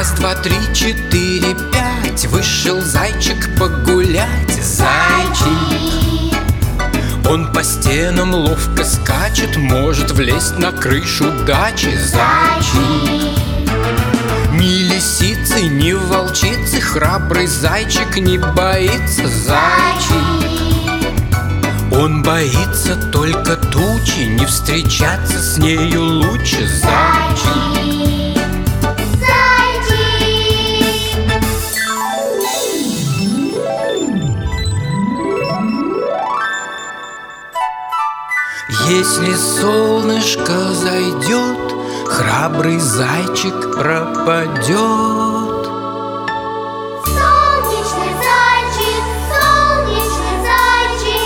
Раз, два, три, четыре, пять. Вышел зайчик погулять. Зайчик. Он по стенам ловко скачет, может влезть на крышу дачи. Зайчик. Ни лисицы, ни волчицы храбрый зайчик не боится. Зайчик. Он боится только тучи, не встречаться с нею лучше. Зайчик. Если солнышко зайдет, храбрый зайчик пропадет. Солнечный зайчик, солнечный зайчик.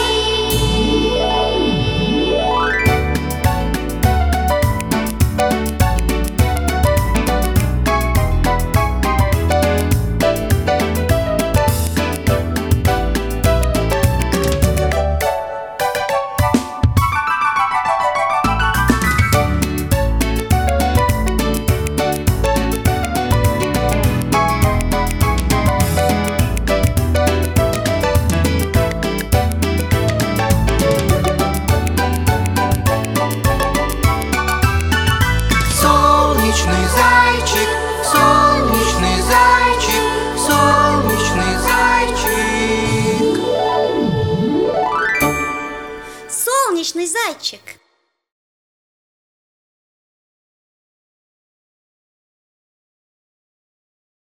Солнечный зайчик, солнечный зайчик, солнечный зайчик. Солнечный зайчик.